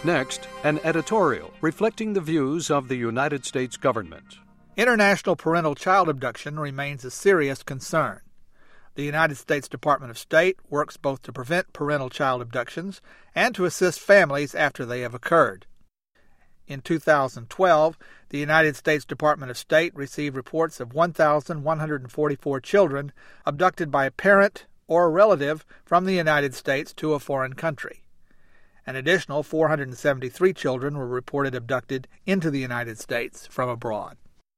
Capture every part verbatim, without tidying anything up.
Next, an editorial reflecting the views of the United States government. International parental child abduction remains a serious concern. The United States Department of State works both to prevent parental child abductions and to assist families after they have occurred. In two thousand twelve, the United States Department of State received reports of one thousand one hundred forty-four children abducted by a parent or a relative from the United States to a foreign country. An additional four hundred seventy-three children were reported abducted into the United States from abroad.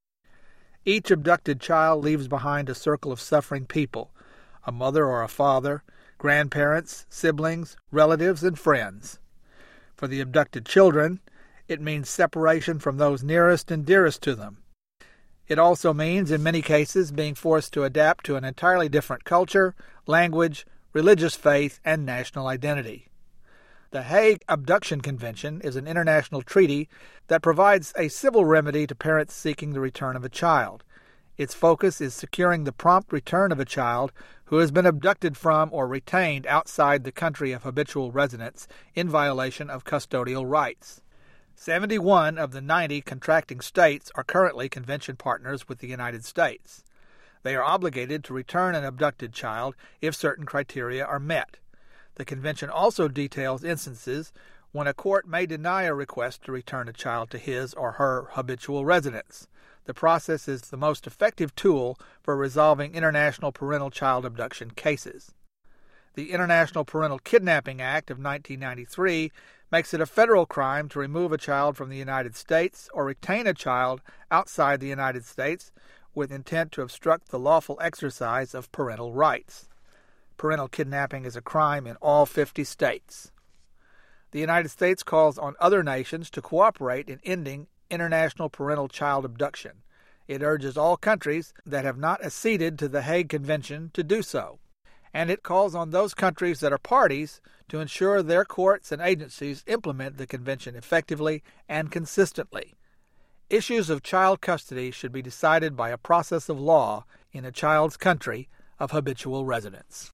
Each abducted child leaves behind a circle of suffering people, a mother or a father, grandparents, siblings, relatives, and friends. For the abducted children, it means separation from those nearest and dearest to them. It also means, in many cases, being forced to adapt to an entirely different culture, language, religious faith, and national identity. The Hague Abduction Convention is an international treaty that provides a civil remedy to parents seeking the return of a child. Its focus is securing the prompt return of a child who has been abducted from or retained outside the country of habitual residence in violation of custodial rights. seventy-one of the ninety contracting states are currently convention partners with the United States. They are obligated to return an abducted child if certain criteria are met. The convention also details instances when a court may deny a request to return a child to his or her habitual residence. The process is the most effective tool for resolving international parental child abduction cases. The International Parental Kidnapping Act of nineteen ninety-three makes it a federal crime to remove a child from the United States or retain a child outside the United States with intent to obstruct the lawful exercise of parental rights. Parental kidnapping is a crime in all fifty states. The United States calls on other nations to cooperate in ending international parental child abduction. It urges all countries that have not acceded to the Hague Convention to do so. And it calls on those countries that are parties to ensure their courts and agencies implement the convention effectively and consistently. Issues of child custody should be decided by a process of law in a child's country of habitual residence.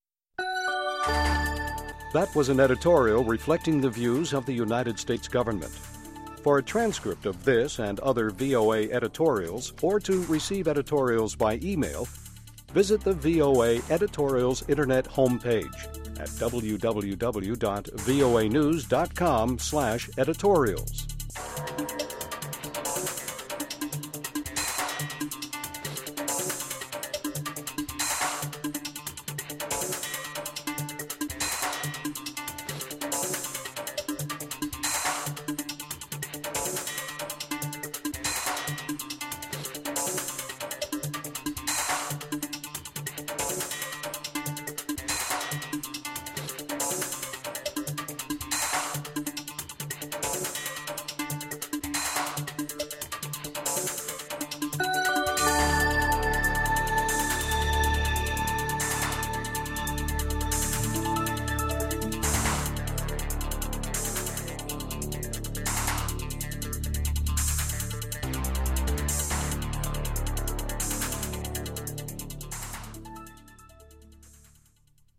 That was an editorial reflecting the views of the United States government. For a transcript of this and other V O A editorials, or to receive editorials by email, visit the V O A Editorials Internet homepage at w w w dot voa news dot com slash editorials.